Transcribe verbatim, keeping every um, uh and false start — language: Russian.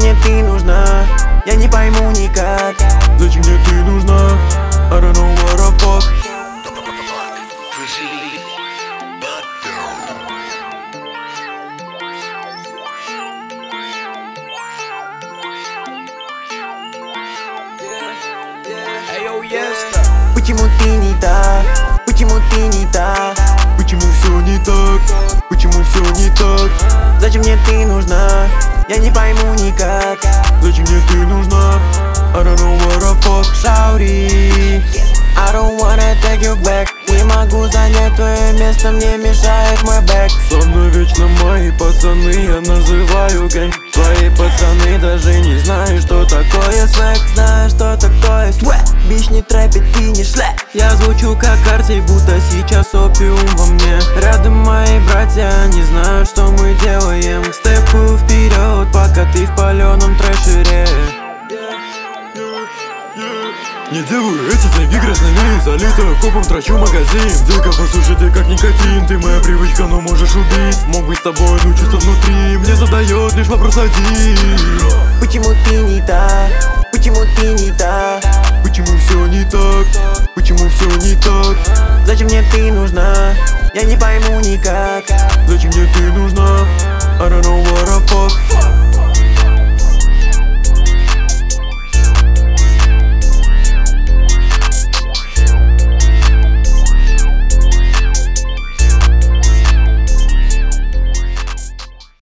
мне ты нужна? Я не пойму никак. Зачем мне ты нужна? I don't know what the fuck. Почему ты не так? Почему ты не так? Почему все не так? Почему все не так? Зачем мне ты нужна? Я не пойму никак. Зачем мне ты нужна? I don't know what the fuck. Shawty, I don't wanna take you back. Не могу занять твое место, мне мешает мой бэк. Со мной вечно мои пацаны, я называю гэнг. Твои пацаны даже не знают, что такое свек. Знаю, что такое свек. Бич не трэпит и не шле. Я звучу как Арти, будто сейчас опиум во мне. Рядом мои братья, они знают, что мы делаем. Степу вперед, пока ты в паленом трэшере. Не делаю эти деньги грязными, залито копом, трачу магазин. Дико послушай, ты как никотин, ты моя привычка, но можешь убить. Мог быть с тобой, но чувство внутри мне задает лишь вопрос один. Почему ты не так? Почему ты не так? Почему все не так? Почему все не так? Зачем мне ты нужна? Я не пойму никак. Зачем мне ты нужна? I don't know what the fuck.